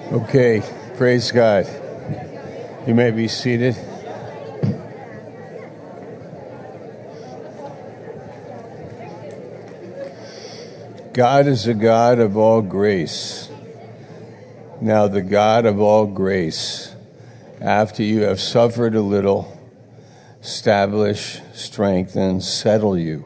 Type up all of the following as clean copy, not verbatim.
Okay, praise God. You may be seated. God is a God of all grace. Now the God of all grace, after you have suffered a little, establish, strengthen, settle you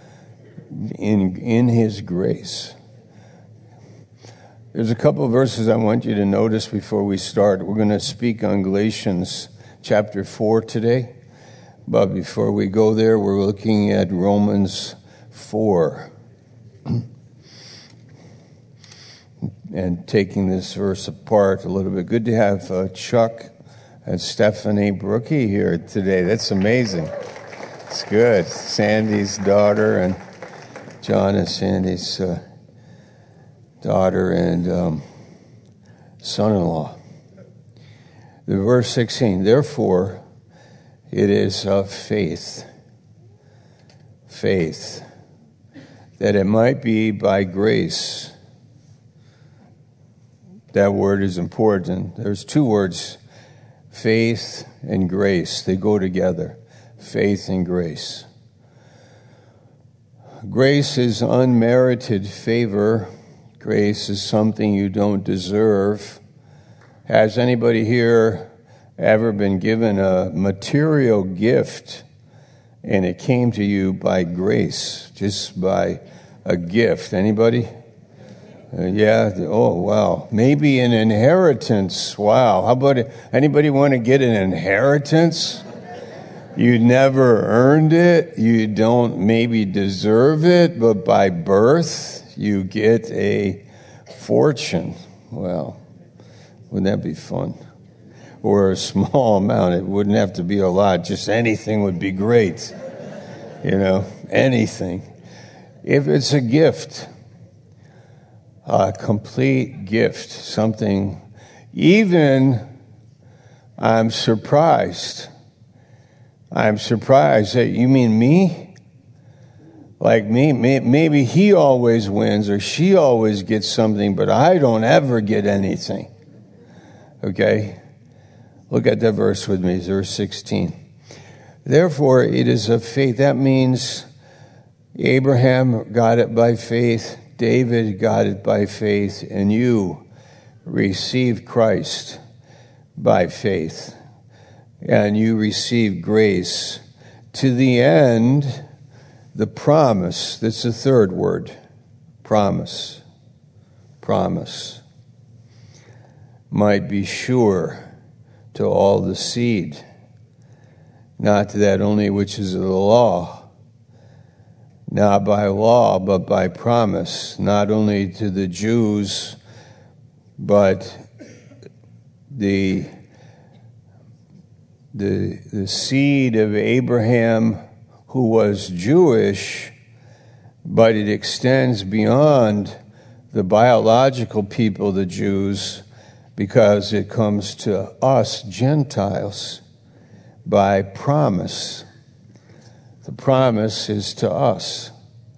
in His grace. There's a couple of verses I want you to notice before we start. We're going to speak on Galatians chapter 4 today. But before we go there, we're looking at Romans 4. And taking this verse apart a little bit. Good to have Chuck and Stephanie Brookie here today. That's amazing. It's good. Sandy's daughter and John and Sandy's daughter and son-in-law. The verse 16, therefore it is of faith, that it might be by grace. That word is important. There's two words, faith and grace. They go together, faith and grace. Grace is unmerited favor. Grace is something you don't deserve. Has anybody here ever been given a material gift and it came to you by grace, just by a gift? Anybody? Yeah. Oh, wow. Maybe an inheritance. Wow. How about it? Anybody want to get an inheritance? You never earned it. You don't maybe deserve it, but by birth, you get a fortune. Well, wouldn't that be fun? Or a small amount. It wouldn't have to be a lot. Just anything would be great. You know, anything. If it's a gift, a complete gift, something, even I'm surprised that you mean me? Like me, maybe he always wins or she always gets something, but I don't ever get anything. Okay? Look at that verse with me, verse 16. Therefore, it is of faith. That means Abraham got it by faith, David got it by faith, and you received Christ by faith. And you received grace to the end. The promise, that's the third word, promise, might be sure to all the seed, not to that only which is of the law, not by law, but by promise, not only to the Jews, but the seed of Abraham who was Jewish, but it extends beyond the biological people, the Jews, because it comes to us Gentiles by promise. The promise is to us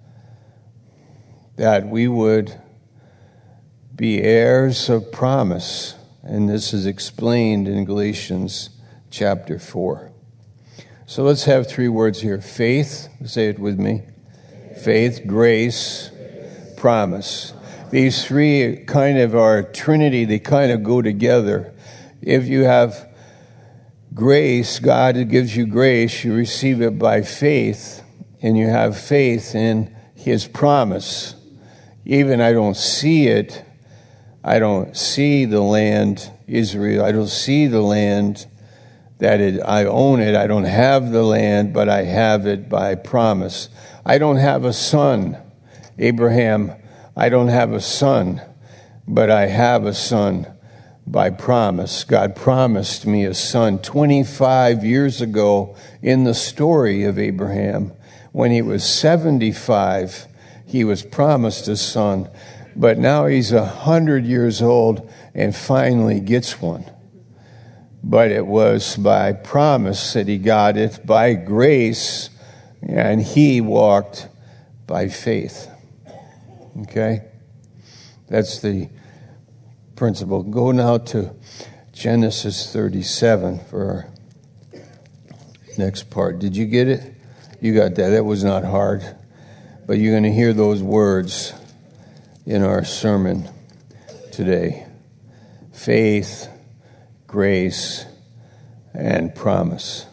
that we would be heirs of promise, and this is explained in Galatians chapter 4. So let's have three words here. Faith, say it with me. Faith, grace, promise. These three kind of are a trinity. They kind of go together. If you have grace, God gives you grace, you receive it by faith, and you have faith in His promise. Even I don't see it. I don't see the land, Israel. I don't see the land I own it. I don't have the land, but I have it by promise. I don't have a son. Abraham, I don't have a son, but I have a son by promise. God promised me a son 25 years ago in the story of Abraham. When he was 75, he was promised a son, but now he's 100 years old and finally gets one. But it was by promise that he got it, by grace, and he walked by faith. Okay? That's the principle. Go now to Genesis 37 for our next part. Did you get it? You got that. That was not hard. But you're going to hear those words in our sermon today. Faith, grace, and promise.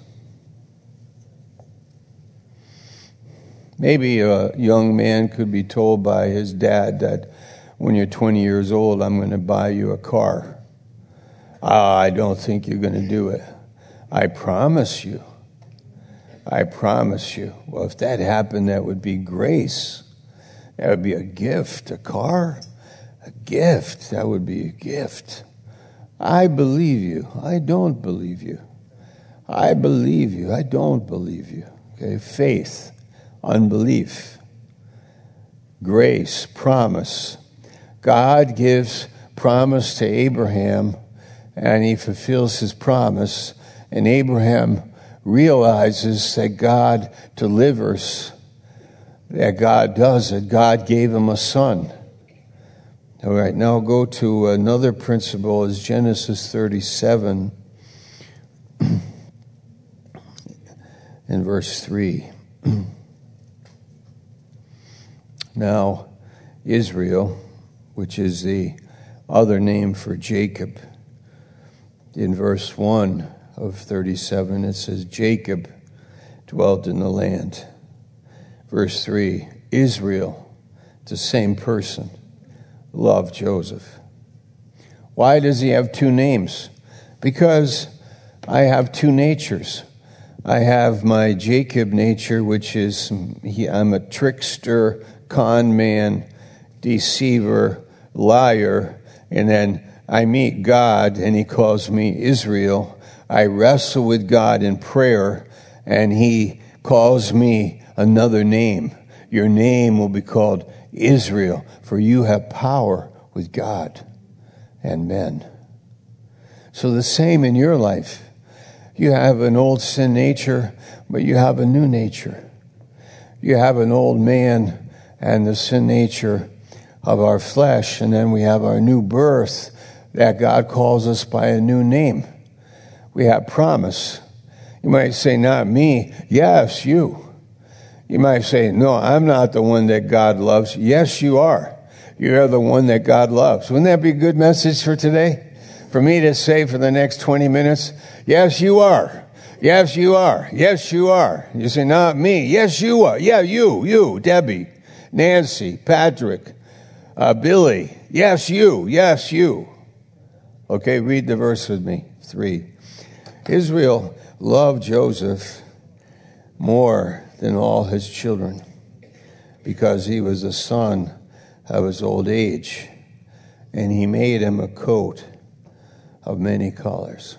Maybe a young man could be told by his dad that when you're 20 years old, I'm going to buy you a car. I don't think you're going to do it. I promise you. I promise you. Well, if that happened, that would be grace. That would be a gift. A car, a gift. That would be a gift. I believe you. I don't believe you. I believe you. I don't believe you. Okay, faith, unbelief, grace, promise. God gives promise to Abraham, and he fulfills his promise, and Abraham realizes that God delivers, that God does it. God gave him a son. All right, now go to another principle, is Genesis 37 and verse 3. Now, Israel, which is the other name for Jacob, in verse 1 of 37, it says, Jacob dwelt in the land. Verse 3, Israel, the same person, loved Joseph. Why does he have two names? Because I have two natures. I have my Jacob nature, which is I'm a trickster, con man, deceiver, liar, and then I meet God and he calls me Israel. I wrestle with God in prayer and he calls me another name. Your name will be called Israel, for you have power with God and men. So the same in your life. You have an old sin nature, but you have a new nature. You have an old man and the sin nature of our flesh, and then we have our new birth that God calls us by a new name. We have promise. You might say, not me. Yes, you. You might say, no, I'm not the one that God loves. Yes, you are. You're the one that God loves. Wouldn't that be a good message for today? For me to say for the next 20 minutes, yes, you are. Yes, you are. Yes, you are. You say, not me. Yes, you are. Yeah, you, Debbie, Nancy, Patrick, Billy. Yes, you. Yes, you. Okay, read the verse with me. 3. Israel loved Joseph more than all his children because he was the son of his old age, and he made him a coat of many colors.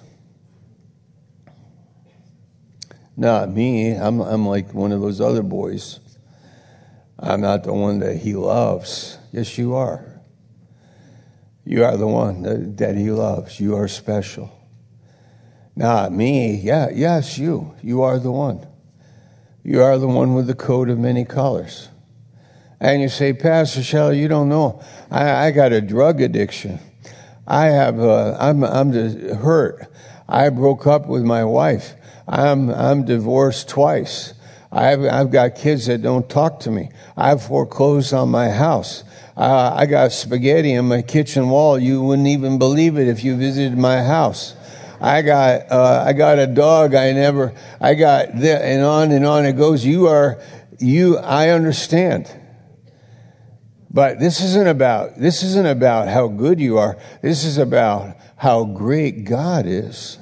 Not me. I'm like one of those other boys. I'm not the one that he loves. Yes, you are. You are the one that he loves. You are special. Not me. Yes, you. You are the one. You are the one with the coat of many colors. And you say, Pastor Shelley, you don't know. I got a drug addiction. I'm hurt. I broke up with my wife. I'm divorced twice. I've got kids that don't talk to me. I've foreclosed on my house. I got spaghetti on my kitchen wall. You wouldn't even believe it if you visited my house. I got a dog. I got and on it goes. I understand. But this isn't about how good you are. This is about how great God is.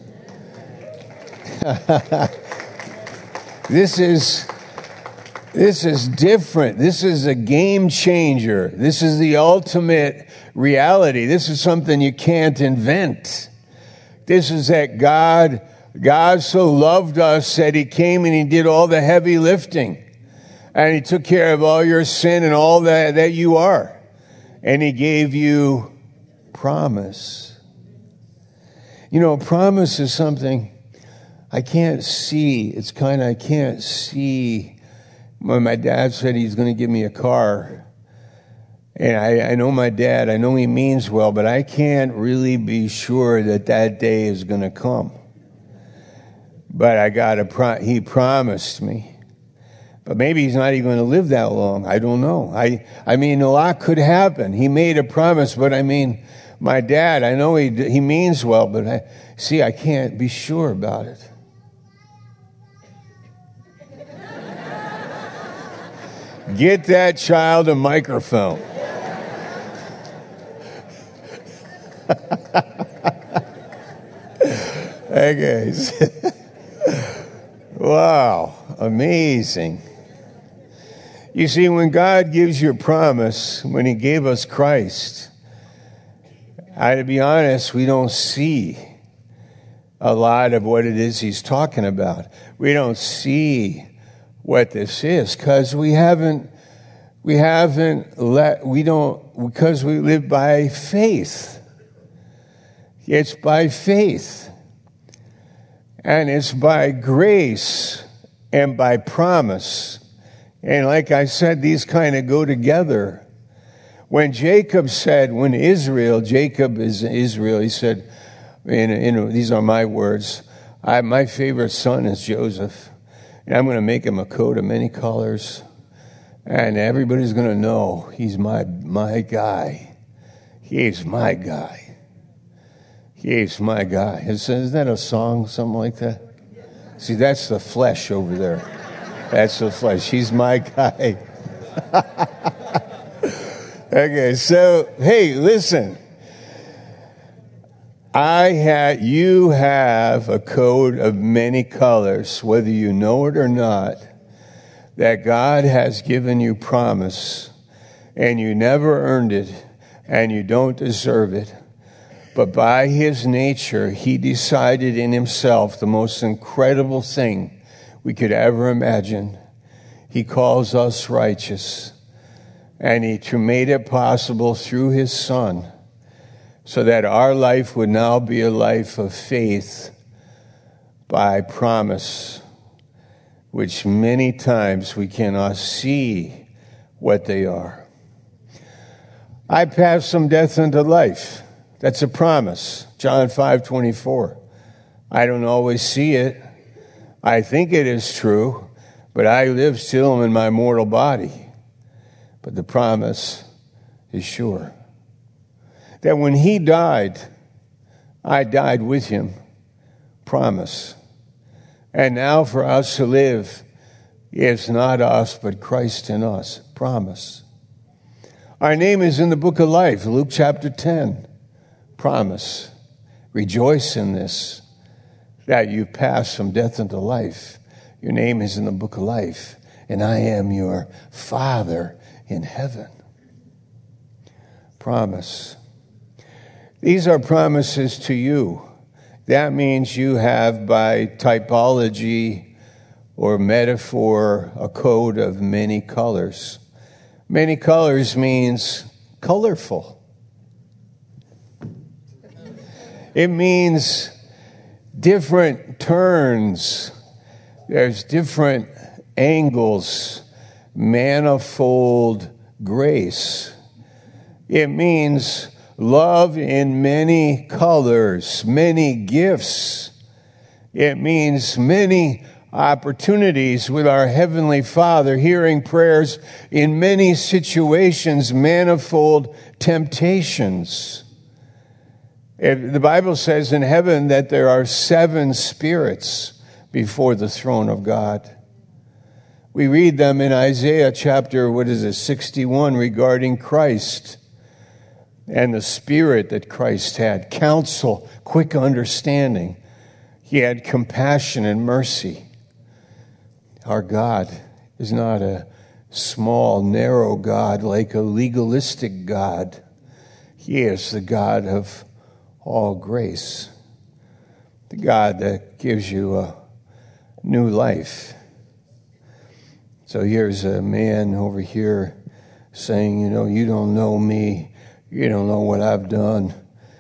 This is different. This is a game changer. This is the ultimate reality. This is something you can't invent. This is that God so loved us that he came and he did all the heavy lifting. And he took care of all your sin and all that you are. And he gave you promise. You know, promise is something I can't see. I can't see. When my dad said he's going to give me a car, And I know my dad, I know he means well, but I can't really be sure that that day is going to come. But he promised me. But maybe he's not even going to live that long. I don't know. I mean, a lot could happen. He made a promise, but I mean, my dad, I know he means well, but I can't be sure about it. Get that child a microphone. Hey guys. Wow, amazing. You see, when God gives you a promise, when he gave us Christ, to be honest, we don't see a lot of what it is he's talking about. We don't see what this is because because we live by faith. It's by faith. And it's by grace and by promise. And like I said, these kind of go together. When Jacob is Israel, he said, these are my words, my favorite son is Joseph. And I'm going to make him a coat of many colors. And everybody's going to know he's my guy. He's my guy. He's my guy. Isn't that a song, something like that? See, that's the flesh over there. That's the flesh. He's my guy. Okay, so, hey, listen. You have a coat of many colors, whether you know it or not, that God has given you promise, and you never earned it, and you don't deserve it. But by his nature, he decided in himself the most incredible thing we could ever imagine. He calls us righteous. And he made it possible through his Son so that our life would now be a life of faith by promise, which many times we cannot see what they are. I passed from death unto life. That's a promise. John 5:24. I don't always see it. I think it is true, but I live still in my mortal body. But the promise is sure. That when he died, I died with him. Promise. And now for us to live, it's not us, but Christ in us. Promise. Our name is in the book of life, Luke chapter 10. Promise. Rejoice in this, that you pass from death into life. Your name is in the book of life, and I am your Father in heaven. Promise. These are promises to you. That means you have, by typology or metaphor, a coat of many colors. Many colors means colorful. It means different turns. There's different angles, manifold grace. It means love in many colors, many gifts. It means many opportunities with our Heavenly Father, hearing prayers in many situations, manifold temptations. The Bible says in heaven that there are 7 spirits before the throne of God. We read them in Isaiah chapter, 61, regarding Christ and the spirit that Christ had. Counsel, quick understanding. He had compassion and mercy. Our God is not a small, narrow God like a legalistic God. He is the God of all grace. The God that gives you a new life. So here's a man over here saying, you don't know me. You don't know what I've done.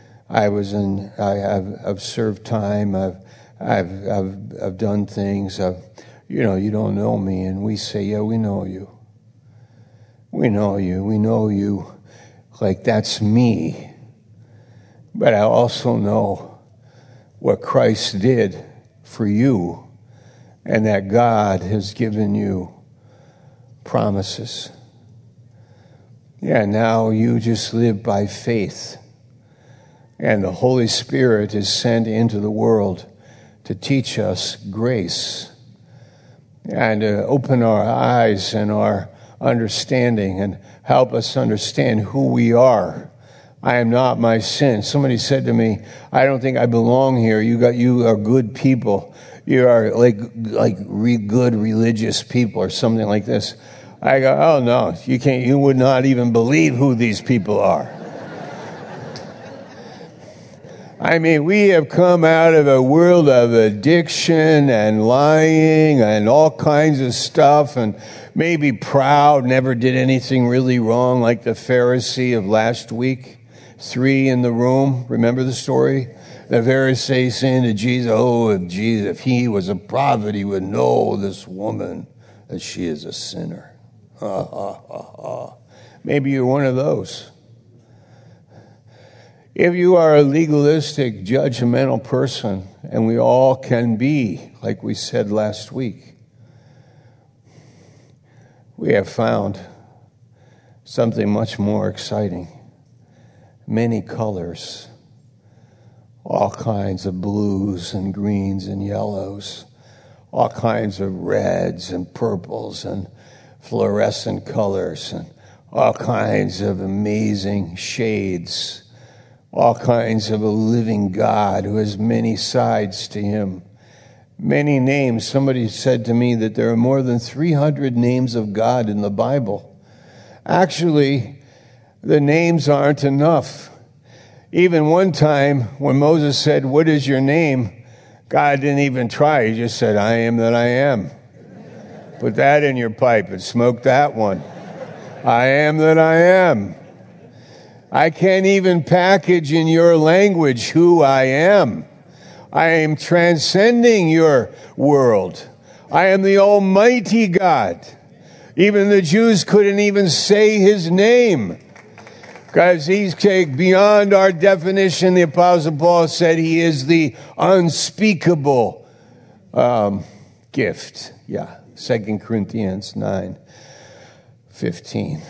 I've served time. I've done things. You don't know me. And we say, yeah, we know you. We know you. We know you like that's me. But I also know what Christ did for you, and that God has given you promises. Yeah, now you just live by faith. And the Holy Spirit is sent into the world to teach us grace and to open our eyes and our understanding and help us understand who we are. I am not my sin. Somebody said to me, I don't think I belong here. You are good people. You are good religious people or something like this. I go, oh no, you would not even believe who these people are. I mean, we have come out of a world of addiction and lying and all kinds of stuff, and maybe proud, never did anything really wrong, like the Pharisee of last week. 3 in the room. Remember the story? The Pharisee saying to Jesus, if he was a prophet, he would know this woman, that she is a sinner. Maybe you're one of those. If you are a legalistic, judgmental person, and we all can be, like we said last week, we have found something much more exciting. Many colors, all kinds of blues and greens and yellows, all kinds of reds and purples and fluorescent colors, and all kinds of amazing shades, all kinds of a living God who has many sides to him, many names. Somebody said to me that there are more than 300 names of God in the Bible. Actually, the names aren't enough. Even one time when Moses said, what is your name? God didn't even try. He just said, I am that I am. Put that in your pipe and smoke that one. I am that I am. I can't even package in your language who I am. I am transcending your world. I am the Almighty God. Even the Jews couldn't even say his name because he's beyond our definition. The Apostle Paul said he is the unspeakable gift. 2 Corinthians 9:15.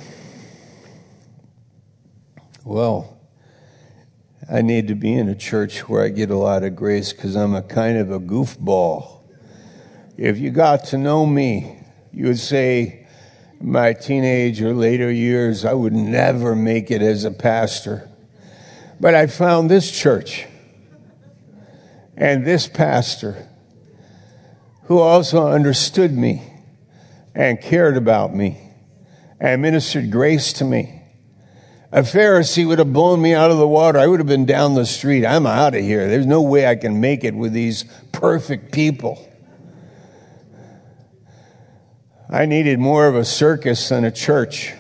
Well, I need to be in a church where I get a lot of grace because I'm a kind of a goofball. If you got to know me, you would say in my teenage or later years, I would never make it as a pastor. But I found this church and this pastor who also understood me and cared about me and ministered grace to me. A Pharisee would have blown me out of the water. I would have been down the street. I'm out of here. There's no way I can make it with these perfect people. I needed more of a circus than a church.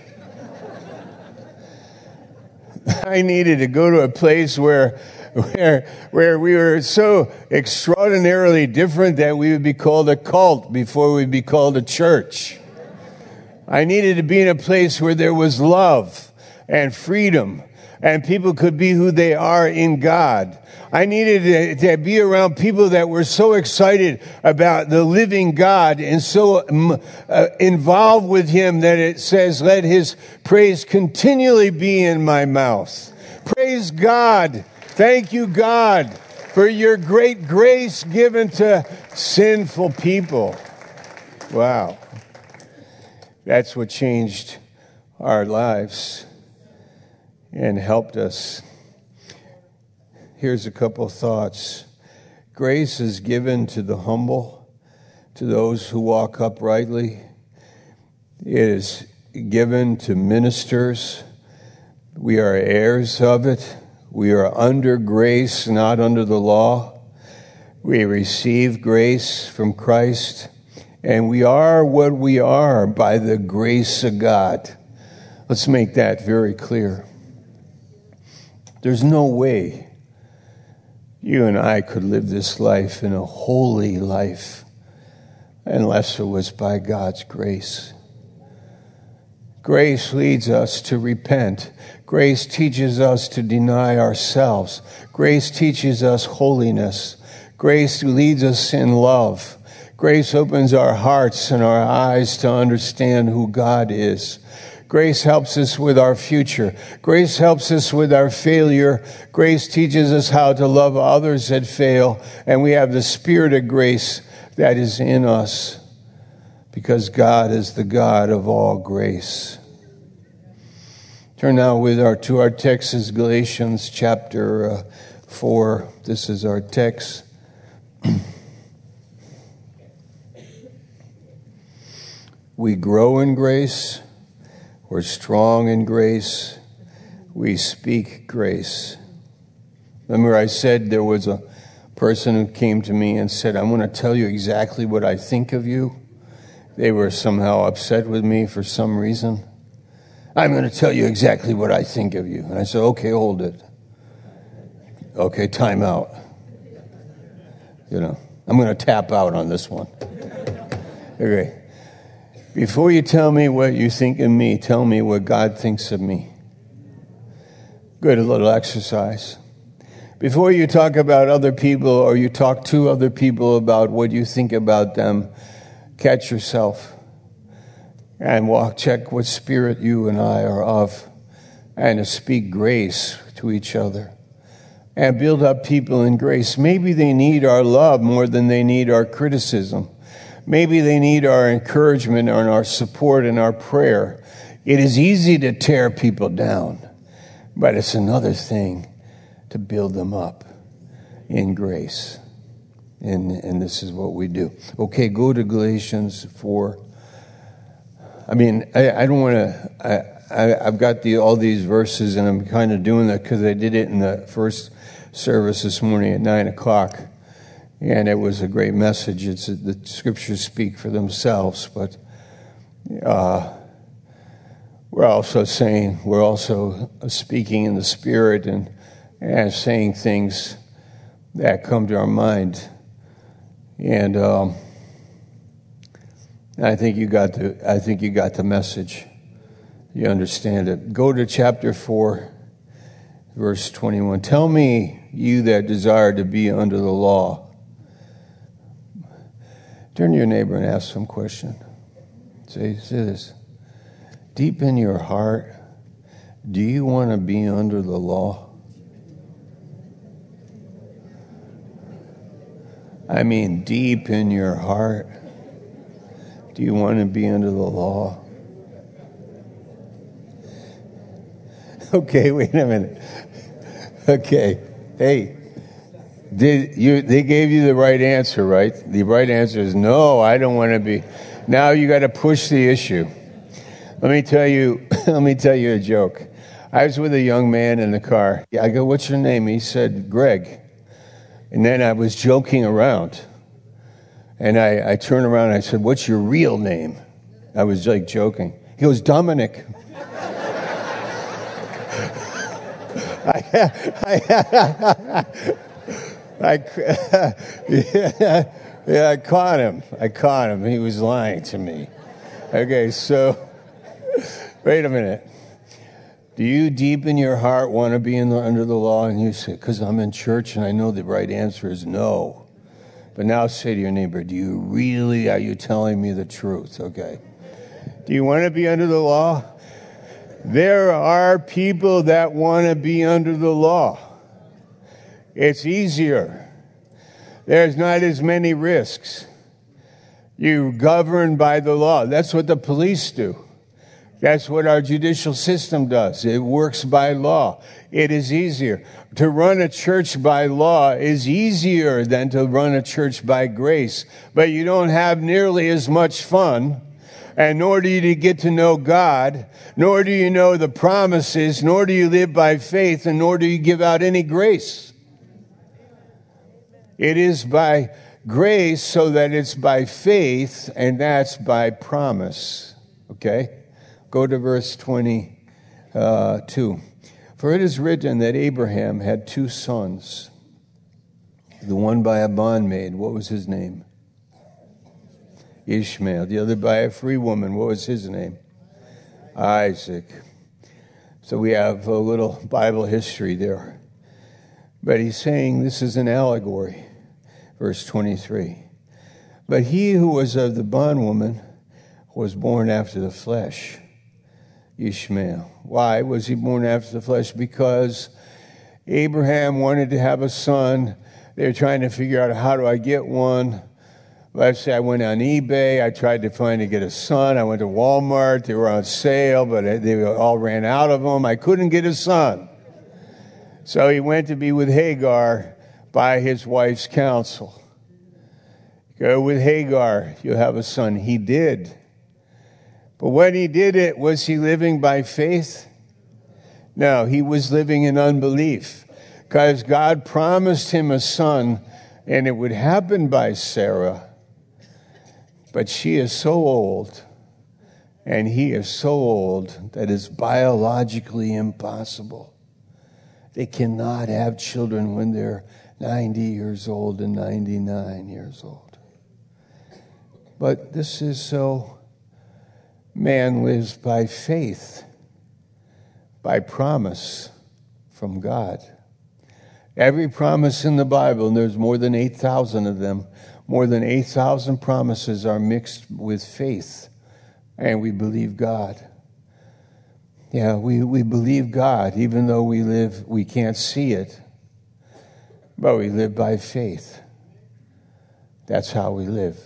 I needed to go to a place where we were so extraordinarily different that we would be called a cult before we'd be called a church. I needed to be in a place where there was love and freedom, and people could be who they are in God. I needed to be around people that were so excited about the living God and so involved with him that it says, let his praise continually be in my mouth. Praise God. Thank you, God, for your great grace given to sinful people. Wow. That's what changed our lives and helped us. Here's a couple of thoughts. Grace is given to the humble, to those who walk uprightly. It is given to ministers. We are heirs of it. We are under grace, not under the law. We receive grace from Christ, and we are what we are by the grace of God. Let's make that very clear. There's no way you and I could live this life in a holy life unless it was by God's grace. Grace leads us to repent. Grace teaches us to deny ourselves. Grace teaches us holiness. Grace leads us in love. Grace opens our hearts and our eyes to understand who God is. Grace helps us with our future. Grace helps us with our failure. Grace teaches us how to love others that fail. And we have the Spirit of grace that is in us because God is the God of all grace. Turn now to our text is Galatians chapter 4. This is our text. We grow in grace. We're strong in grace. We speak grace. Remember I said there was a person who came to me and said, I'm going to tell you exactly what I think of you. They were somehow upset with me for some reason. I'm going to tell you exactly what I think of you. And I said, okay, hold it. Okay, time out. I'm going to tap out on this one. Okay. Before you tell me what you think of me, tell me what God thinks of me. Good, a little exercise. Before you talk about other people or you talk to other people about what you think about them, catch yourself and check what spirit you and I are of, and to speak grace to each other and build up people in grace. Maybe they need our love more than they need our criticism. Maybe they need our encouragement and our support and our prayer. It is easy to tear people down, but it's another thing to build them up in grace. And this is what we do. Okay, go to Galatians 4. I don't want to... I've got all these verses, and I'm kind of doing that because I did it in the first service this morning at 9 o'clock. And it was a great message. The scriptures speak for themselves, but we're also speaking in the Spirit and saying things that come to our mind. And I think you got the message. You understand it. Go to chapter 4, verse 21. Tell me, you that desire to be under the law. Turn to your neighbor and ask some question. Say this. Deep in your heart, do you want to be under the law? I mean, deep in your heart, do you want to be under the law? Okay, wait a minute. Okay, hey. They gave you the right answer, right? The right answer is no, I don't want to be. Now you got to push the issue. Let me tell you a joke. I was with a young man in the car. I go, what's your name? He said, Greg. And then I was joking around. And I turned around and I said, what's your real name? I was like joking. He goes, Dominic. I caught him. He was lying to me. Okay, so, wait a minute. Do you deep in your heart want to be under the law? And you say, because I'm in church and I know the right answer is no. But now say to your neighbor, are you telling me the truth? Okay. Do you want to be under the law? There are people that want to be under the law. It's easier. There's not as many risks. You govern by the law. That's what the police do. That's what our judicial system does. It works by law. It is easier. To run a church by law is easier than to run a church by grace. But you don't have nearly as much fun, and nor do you get to know God, nor do you know the promises, nor do you live by faith, and nor do you give out any grace. It is by grace so that it's by faith, and that's by promise. Okay? Go to verse 22. For it is written that Abraham had two sons, the one by a bondmaid. What was his name? Ishmael. The other by a free woman. What was his name? Isaac. So we have a little Bible history there. But he's saying this is an allegory. Verse 23. But he who was of the bondwoman was born after the flesh, Ishmael. Why was he born after the flesh? Because Abraham wanted to have a son. They were trying to figure out, how do I get one? Let's say I went on eBay. I tried to get a son. I went to Walmart. They were on sale, but they all ran out of them. I couldn't get a son. So he went to be with Hagar by his wife's counsel. Go with Hagar, you'll have a son. He did. But when he did it, was he living by faith? No, he was living in unbelief. Because God promised him a son, and it would happen by Sarah. But she is so old, and he is so old, that it's biologically impossible. They cannot have children when they're 90 years old and 99 years old. But this is so man lives by faith, by promise from God. Every promise in the Bible, and there's more than 8,000 of them, more than 8,000 promises are mixed with faith, and we believe God. Yeah, we believe God, even though we can't see it, but we live by faith. That's how we live.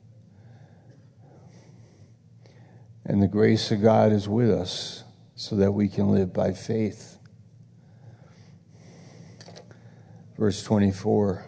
And the grace of God is with us so that we can live by faith. Verse 24.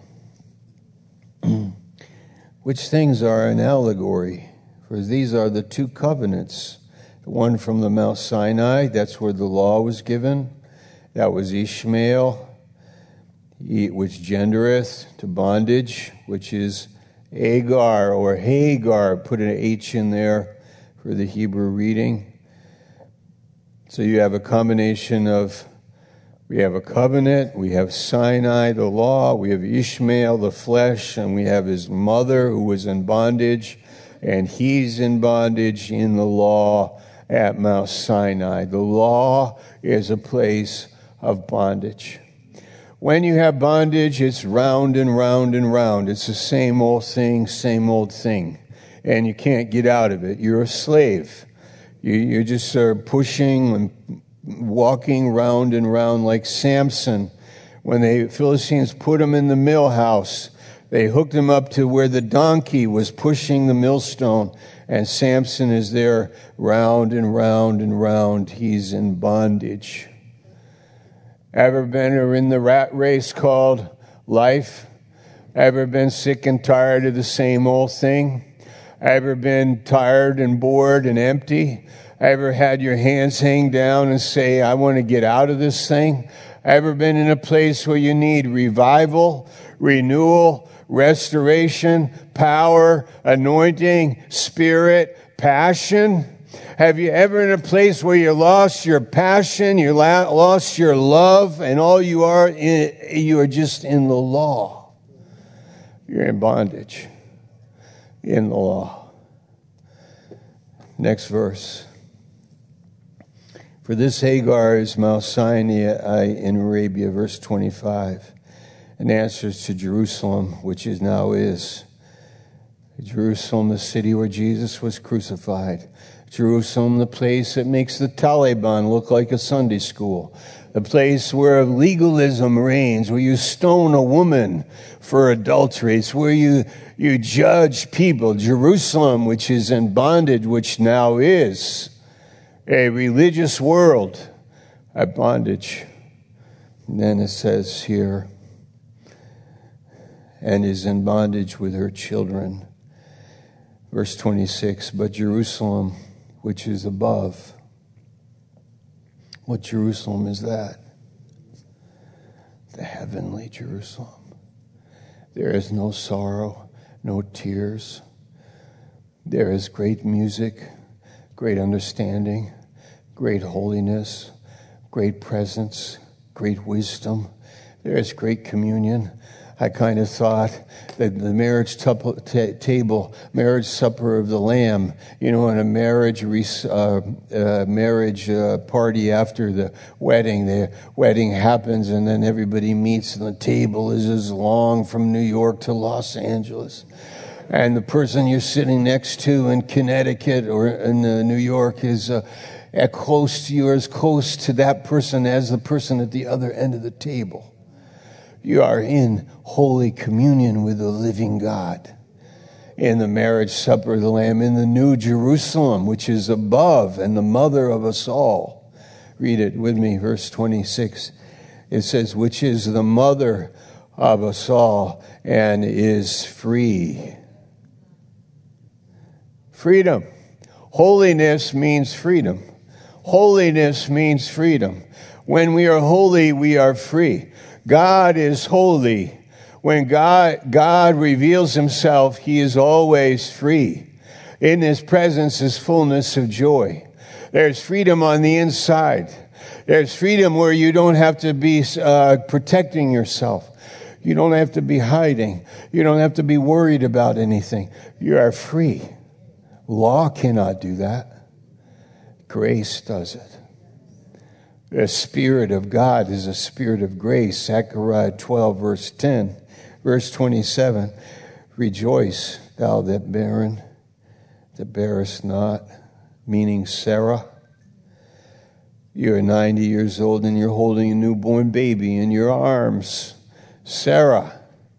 Which things are an allegory? For these are the two covenants. The one from the Mount Sinai, that's where the law was given. That was Ishmael, which gendereth to bondage, which is Agar or Hagar. Put an H in there for the Hebrew reading. So you have a combination of, we have a covenant, we have Sinai, the law, we have Ishmael, the flesh, and we have his mother who was in bondage, and he's in bondage in the law at Mount Sinai. The law is a place of bondage. When you have bondage, it's round and round and round. It's the same old thing, and you can't get out of it. You're a slave. You're just pushing and walking round and round like Samson. When the Philistines put him in the mill house, they hooked him up to where the donkey was pushing the millstone, and Samson is there round and round and round. He's in bondage. Ever been in the rat race called life? Ever been sick and tired of the same old thing? Ever been tired and bored and empty? Ever had your hands hang down and say, I want to get out of this thing? Ever been in a place where you need revival, renewal, restoration, power, anointing, spirit, passion? Have you ever in a place where you lost your passion, you lost your love, and all you are just in the law? You're in bondage in the law. Next verse. For this Hagar is Mount Sinai in Arabia, verse 25, and answers to Jerusalem, which is now is. Jerusalem, the city where Jesus was crucified. Jerusalem, the place that makes the Taliban look like a Sunday school. The place where legalism reigns, where you stone a woman for adultery. It's where you judge people. Jerusalem, which is in bondage, which now is a religious world at bondage. And then it says here, and is in bondage with her children. Verse 26, but Jerusalem, which is above. What Jerusalem is that? The heavenly Jerusalem. There is no sorrow, no tears. There is great music, great understanding, great holiness, great presence, great wisdom. There is great communion. I kind of thought that the marriage table, marriage supper of the Lamb, in a marriage party after the wedding happens, and then everybody meets, and the table is as long from New York to Los Angeles. And the person you're sitting next to in Connecticut or in New York is close to you, as close to that person as the person at the other end of the table. You are in holy communion with the living God in the marriage supper of the Lamb, in the New Jerusalem, which is above and the mother of us all. Read it with me, verse 26. It says, which is the mother of us all and is free. Freedom. Holiness means freedom. Holiness means freedom. When we are holy, we are free. God is holy. When God reveals himself, he is always free. In his presence is fullness of joy. There's freedom on the inside. There's freedom where you don't have to be protecting yourself. You don't have to be hiding. You don't have to be worried about anything. You are free. Law cannot do that. Grace does it. The Spirit of God is a spirit of grace. Zechariah 12, verse 10. Verse 27. Rejoice, thou that barren, that bearest not, meaning Sarah. You're 90 years old and you're holding a newborn baby in your arms. Sarah,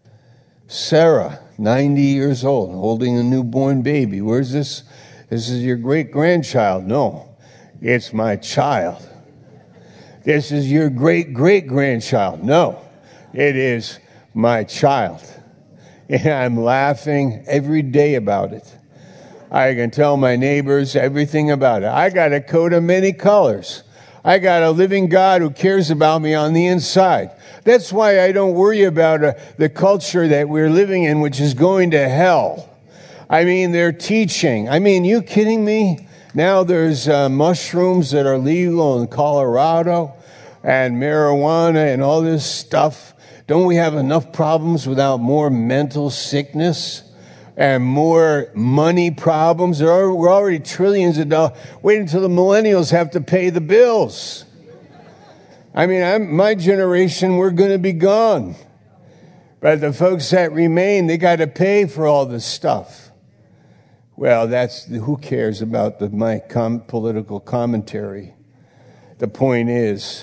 90 years old, holding a newborn baby. Where's this? This is your great-grandchild. No, it's my child. This is your great-great-grandchild. No, it is my child. And I'm laughing every day about it. I can tell my neighbors everything about it. I got a coat of many colors. I got a living God who cares about me on the inside. That's why I don't worry about the culture that we're living in, which is going to hell. I mean, they're teaching. I mean, you kidding me? Now there's mushrooms that are legal in Colorado and marijuana and all this stuff. Don't we have enough problems without more mental sickness and more money problems? We're already trillions of dollars. Wait until the millennials have to pay the bills. I mean, my generation, we're going to be gone. But the folks that remain, they got to pay for all this stuff. Well, who cares about my political commentary? The point is,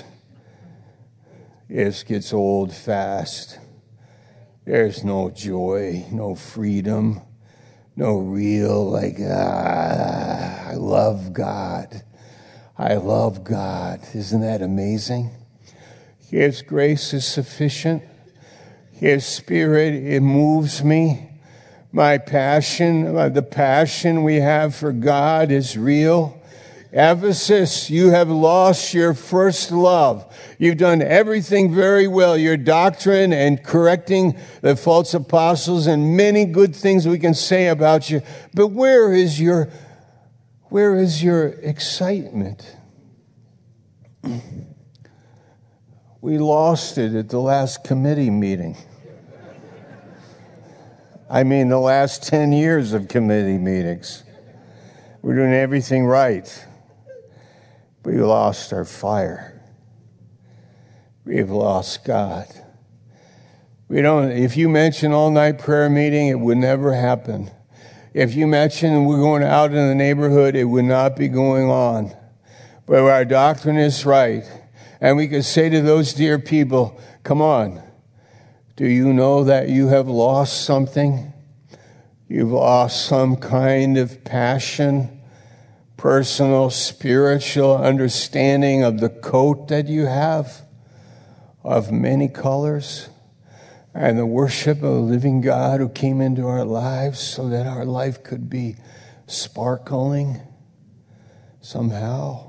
it gets old fast. There's no joy, no freedom, no real, I love God. I love God. Isn't that amazing? His grace is sufficient. His Spirit, it moves me. My passion, the passion we have for God is real. Ephesus, you have lost your first love. You've done everything very well. Your doctrine and correcting the false apostles and many good things we can say about you. But where is your excitement? We lost it at the last committee meeting. I mean, the last 10 years of committee meetings. We're doing everything right. We lost our fire. We've lost God. If you mention all-night prayer meeting, it would never happen. If you mention we're going out in the neighborhood, it would not be going on. But our doctrine is right. And we could say to those dear people, come on. Do you know that you have lost something? You've lost some kind of passion, personal, spiritual understanding of the coat that you have of many colors and the worship of a living God who came into our lives so that our life could be sparkling somehow.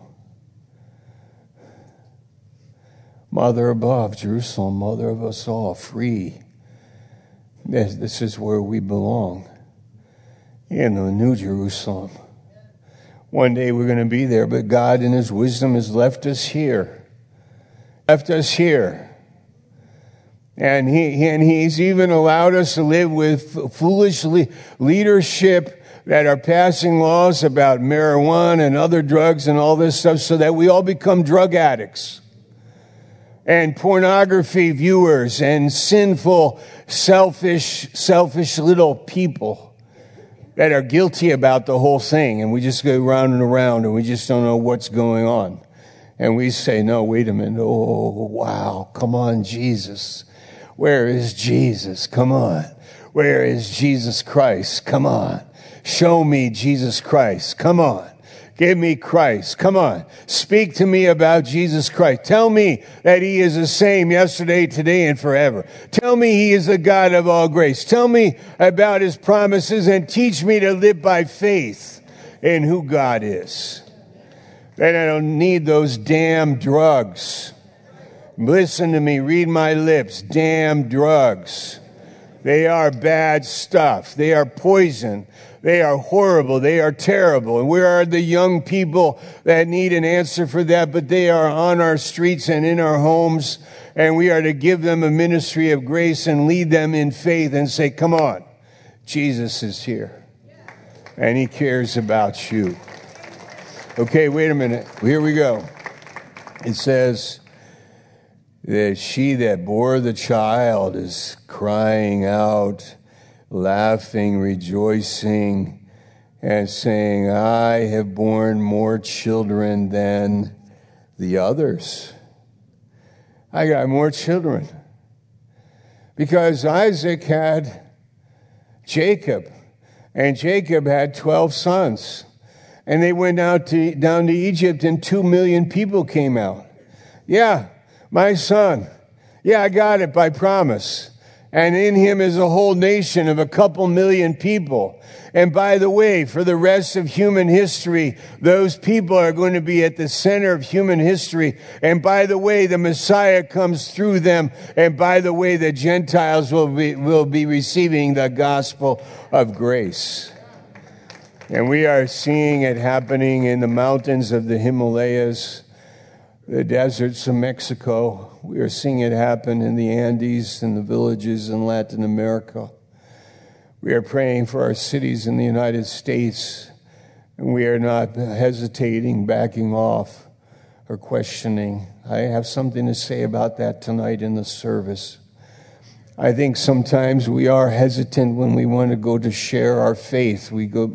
Mother above, Jerusalem, mother of us all, free. This is where we belong, in the New Jerusalem. One day we're going to be there, but God in his wisdom has left us here. And he's even allowed us to live with foolish leadership that are passing laws about marijuana and other drugs and all this stuff so that we all become drug addicts and pornography viewers and sinful, selfish little people that are guilty about the whole thing. And we just go round and around and we just don't know what's going on. And we say, no, wait a minute. Oh, wow. Come on, Jesus. Where is Jesus? Come on. Where is Jesus Christ? Come on. Show me Jesus Christ. Come on. Give me Christ. Come on. Speak to me about Jesus Christ. Tell me that he is the same yesterday, today, and forever. Tell me he is the God of all grace. Tell me about his promises and teach me to live by faith in who God is. That I don't need those damn drugs. Listen to me. Read my lips. Damn drugs. They are bad stuff. They are poison. They are horrible. They are terrible. And we are the young people that need an answer for that, but they are on our streets and in our homes, and we are to give them a ministry of grace and lead them in faith and say, come on, Jesus is here, and he cares about you. Okay, wait a minute. Here we go. It says that she that bore the child is crying out, laughing, rejoicing, and saying, I have borne more children than the others. I got more children. Because Isaac had Jacob, and Jacob had 12 sons. And they went down to Egypt, and 2 million people came out. Yeah, my son. Yeah, I got it by promise. And in him is a whole nation of a couple million people. And by the way, for the rest of human history, those people are going to be at the center of human history. And by the way, the Messiah comes through them. And by the way, the Gentiles will be receiving the gospel of grace. And we are seeing it happening in the mountains of the Himalayas, the deserts of Mexico. We are seeing it happen in the Andes and the villages in Latin America. We are praying for our cities in the United States, and we are not hesitating, backing off, or questioning. I have something to say about that tonight in the service. I think sometimes we are hesitant when we want to go to share our faith. We go,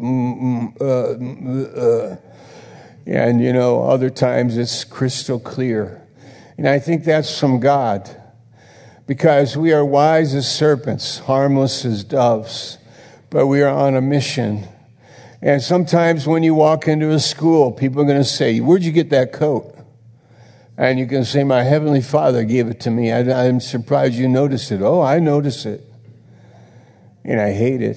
And, other times it's crystal clear. And I think that's from God. Because we are wise as serpents, harmless as doves. But we are on a mission. And sometimes when you walk into a school, people are going to say, where'd you get that coat? And you can say, my Heavenly Father gave it to me. I'm surprised you noticed it. Oh, I notice it. And I hate it.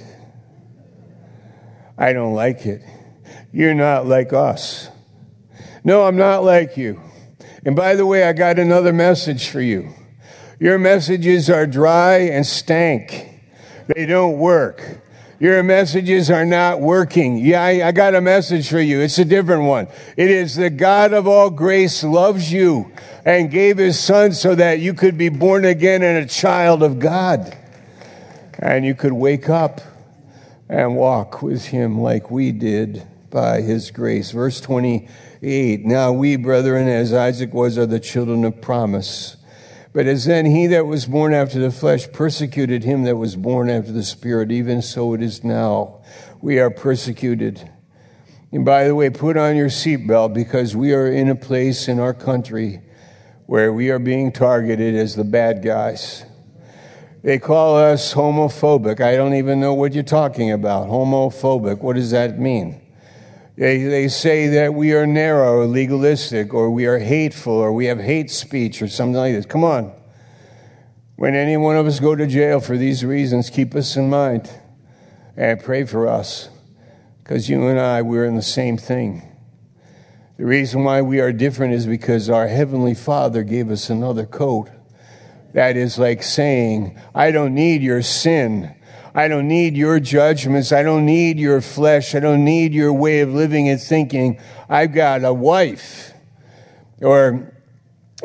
I don't like it. You're not like us. No, I'm not like you. And by the way, I got another message for you. Your messages are dry and stank. They don't work. Your messages are not working. Yeah, I got a message for you. It's a different one. It is the God of all grace loves you and gave his son so that you could be born again and a child of God. And you could wake up and walk with him like we did by his grace. Verse 28, now we, brethren, as Isaac was, are the children of promise. But as then he that was born after the flesh persecuted him that was born after the Spirit, even so it is now. We are persecuted. And by the way, put on your seatbelt, because we are in a place in our country where we are being targeted as the bad guys. They call us homophobic. I don't even know what you're talking about. Homophobic. What does that mean? They say that we are narrow or legalistic, or we are hateful, or we have hate speech or something like this. Come on. When any one of us go to jail for these reasons, keep us in mind and pray for us, because you and I, we're in the same thing. The reason why we are different is because our Heavenly Father gave us another coat. That is like saying, I don't need your sin. I don't need your judgments. I don't need your flesh. I don't need your way of living and thinking. I've got a wife, or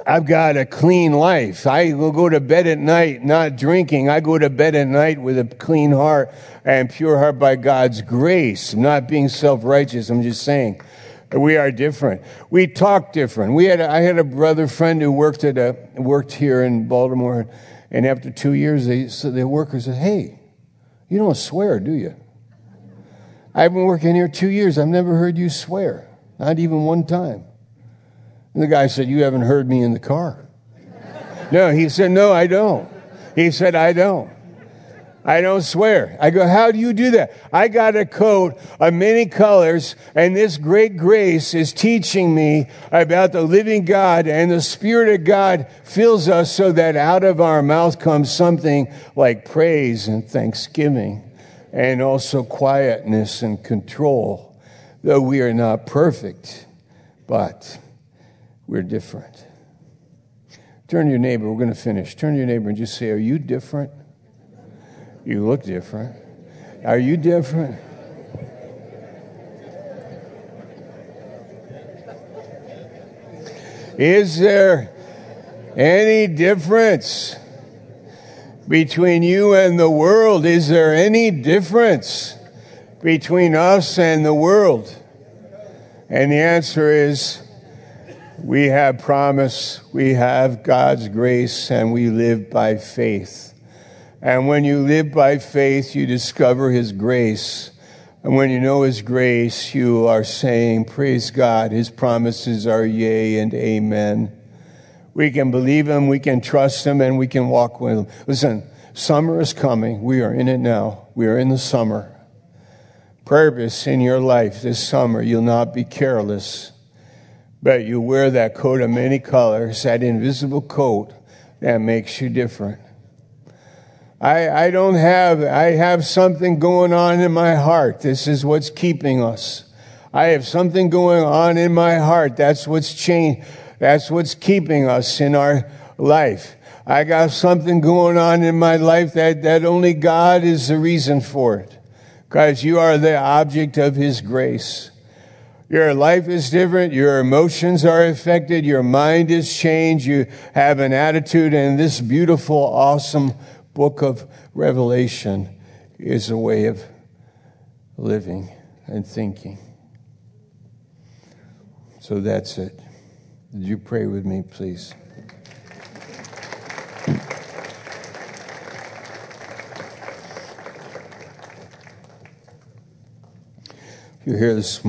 I've got a clean life. I will go to bed at night not drinking. I go to bed at night with a clean heart and pure heart by God's grace. I'm not being self-righteous. I'm just saying we are different. We talk different. I had a brother friend who worked here in Baltimore, and after 2 years, the worker said, "Hey, you don't swear, do you? I've been working here 2 years. I've never heard you swear, not even one time." And the guy said, "You haven't heard me in the car." No, he said, "No, I don't." He said, I don't swear." I go, "How do you do that?" "I got a coat of many colors, and this great grace is teaching me about the living God, and the Spirit of God fills us so that out of our mouth comes something like praise and thanksgiving, and also quietness and control, though we are not perfect, but we're different." Turn to your neighbor. We're going to finish. Turn to your neighbor and just say, "Are you different? You look different. Are you different?" Is there any difference between you and the world? Is there any difference between us and the world? And the answer is, we have promise, we have God's grace, and we live by faith. And when you live by faith, you discover His grace. And when you know His grace, you are saying, praise God, His promises are yea and amen. We can believe Him, we can trust Him, and we can walk with Him. Listen, summer is coming. We are in it now. We are in the summer. Purpose in your life this summer, you'll not be careless, but you wear that coat of many colors, that invisible coat that makes you different. I have something going on in my heart. This is what's keeping us. I have something going on in my heart. That's what's changed. That's what's keeping us in our life. I got something going on in my life that only God is the reason for it. Because you are the object of His grace. Your life is different. Your emotions are affected. Your mind is changed. You have an attitude. And this beautiful, awesome book of Revelation is a way of living and thinking. So that's it. Would you pray with me, please? If you're here this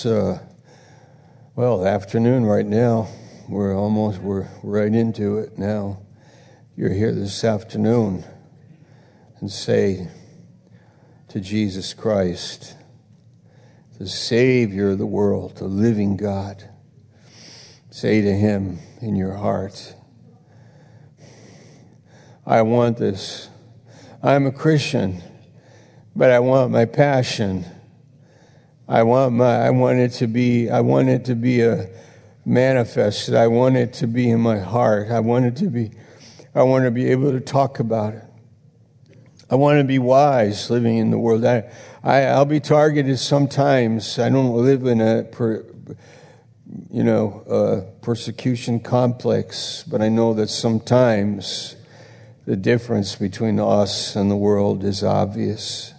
afternoon right now, we're right into it now. You're here this afternoon and say to Jesus Christ, the Savior of the world, the living God, say to Him in your heart, I want this. I'm a Christian, but I want my passion. I want it to be manifested. I want it to be in my heart. I want to be able to talk about it. I want to be wise living in the world. I'll be targeted sometimes. I don't live in a persecution complex, but I know that sometimes the difference between us and the world is obvious.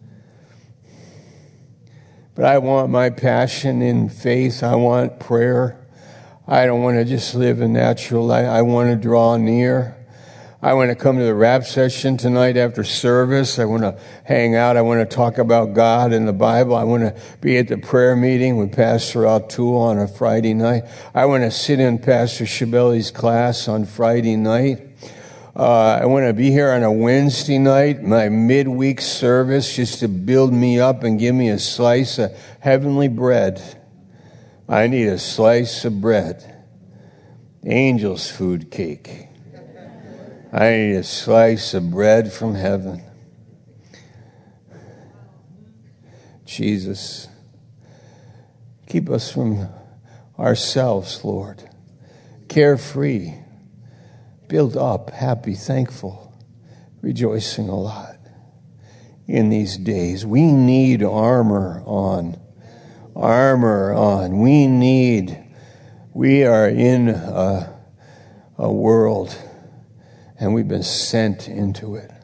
But I want my passion in faith. I want prayer. I don't want to just live a natural life. I want to draw near. I want to come to the rap session tonight after service. I want to hang out. I want to talk about God and the Bible. I want to be at the prayer meeting with Pastor O'Toole on a Friday night. I want to sit in Pastor Shabelli's class on Friday night. I want to be here on a Wednesday night, my midweek service, just to build me up and give me a slice of heavenly bread. I need a slice of bread. Angel's food cake. I need a slice of bread from heaven. Jesus, keep us from ourselves, Lord. Carefree. Build up, happy, thankful, rejoicing a lot in these days. We need armor on. Armor on. We are in a world, and we've been sent into it.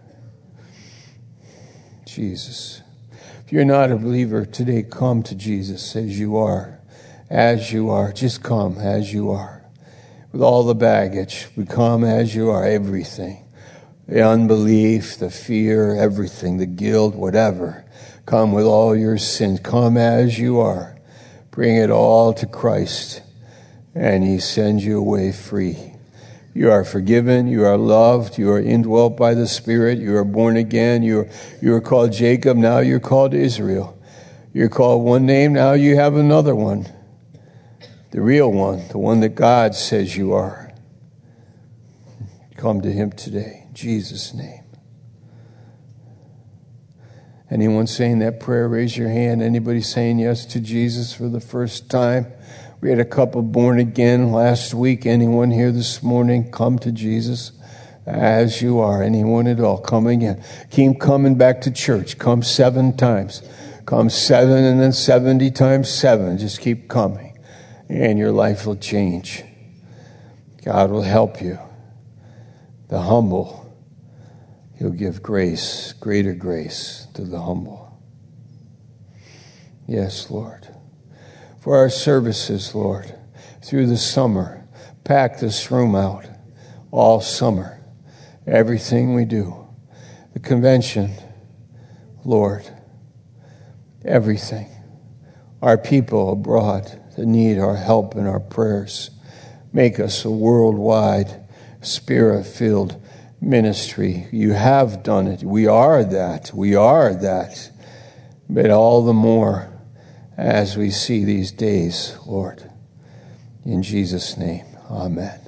Jesus. If you're not a believer today, come to Jesus as you are. As you are. Just come as you are. With all the baggage, we come as you are, everything. The unbelief, the fear, everything, the guilt, whatever. Come with all your sins. Come as you are. Bring it all to Christ, and He sends you away free. You are forgiven. You are loved. You are indwelt by the Spirit. You are born again. You are called Jacob. Now you're called Israel. You're called one name. Now you have another one. The real one. The one that God says you are. Come to Him today. In Jesus' name. Anyone saying that prayer, raise your hand. Anybody saying yes to Jesus for the first time? We had a couple born again last week. Anyone here this morning? Come to Jesus as you are. Anyone at all? Come again. Keep coming back to church. Come 7 times. Come 7 and then 70 times 7. Just keep coming. And your life will change. God will help you. The humble, He'll give grace, greater grace to the humble. Yes, Lord. For our services, Lord, through the summer, pack this room out all summer. Everything we do. The convention, Lord, everything. Our people abroad that need our help and our prayers. Make us a worldwide, Spirit-filled ministry. You have done it. We are that. We are that. But all the more as we see these days, Lord. In Jesus' name, amen.